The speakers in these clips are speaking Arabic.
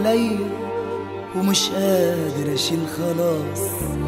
عليا ومش قادر اشيل خلاص.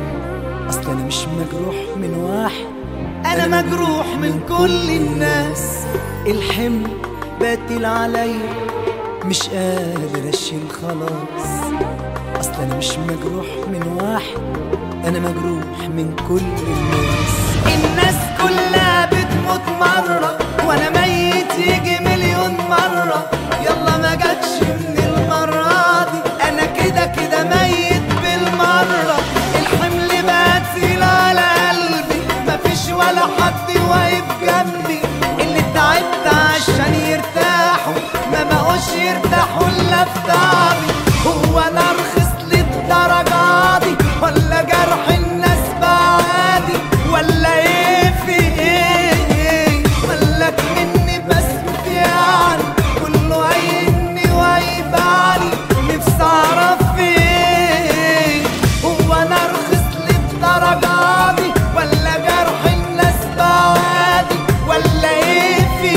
اصل انا مش مجروح من واحد، انا مجروح من كل الناس. الحمل باتل عليا مش قادر اشيل خلاص. اصل انا مش مجروح من واحد، انا مجروح من كل الناس. الناس كلها بتموت مرة وانا ميت يجي مليون مرة. يلا ما جاتش من المرة دي، انا كده كده ميت بالمرة. الحمل باتل على قلبي، مفيش ولا حد واقف جنبي. اللي تعبت عشان يرتاحوا ما بقوش يرتاحوا الا في تعبي. هو انا ارخص للدرجة دي ولا جرح الناس بعادي ولا ايه في ايه؟ مالك مني بس يعني كله عيني وعيبالي. نفسي اعرف في ايه؟ هو انا ارخص للدرجة دي ولا جرح الناس بعادي ولا ايه في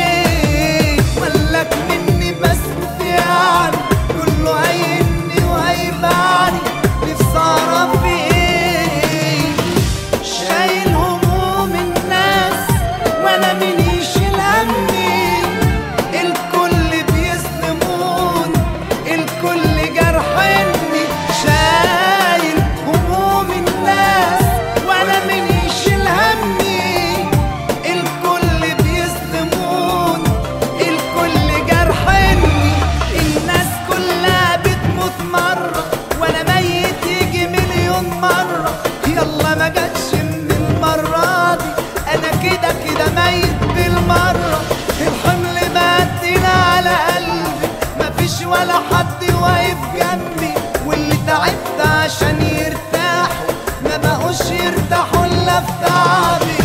ايه؟ مالك مني بس يعني كله عيني وعيبالي. نفسي اعرف في ايه؟ شايل هموم الناس وانا مين يشيل همي؟ الكل بيظلمون، الكل جرحني. شايل هموم الناس وانا مين يشيل همي؟ الكل بيظلمون، الكل جرحني. الناس كلها بتموت مرة وانا ميت يجي مليون مرة. يلا ما جاتش من المرة دي، انا كده كده ميت بالمرة. الحمل باتل على قلبي، مفيش ولا حد واقف جنبي. واللي تعبت عشان يرتاحوا ما بقوش يرتاحوا الا في تعبي.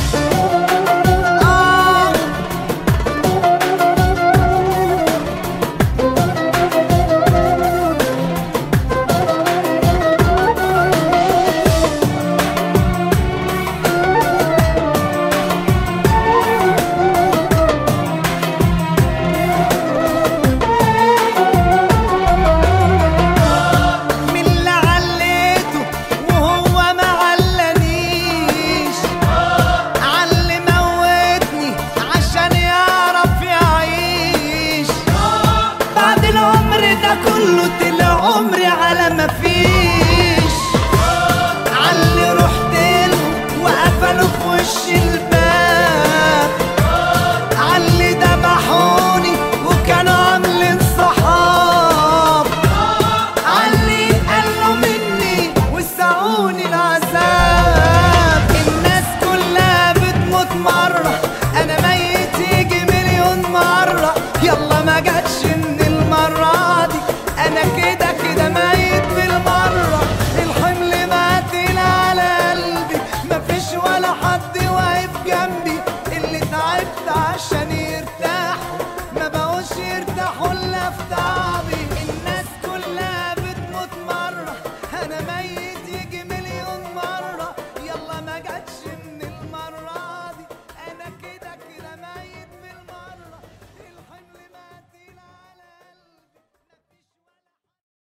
من اللي عليته وهو ما علانيش، علي موتني عشان يعرف يعيش. بعد العمر ده كله طلع عمري على مفيش. علي رحت له وقفلوا في وش الباب. علي دبحوني وكانوا عاملين صحاب. علي قالوا مني وسعوني العذاب. الناس كلها بتموت مرة، انا ميت يجي مليون مرة. يلا ما جاتش من المرة دي، انا كده كده ميت بالمرة. الحمل باتل على قلبي، مفيش ولا حد واقف جنبي. اللي تعبت عشان يرتاحوا ما بقوش يرتاحوا الا في تعبي. الناس كلها بتموت مرة، انا ميت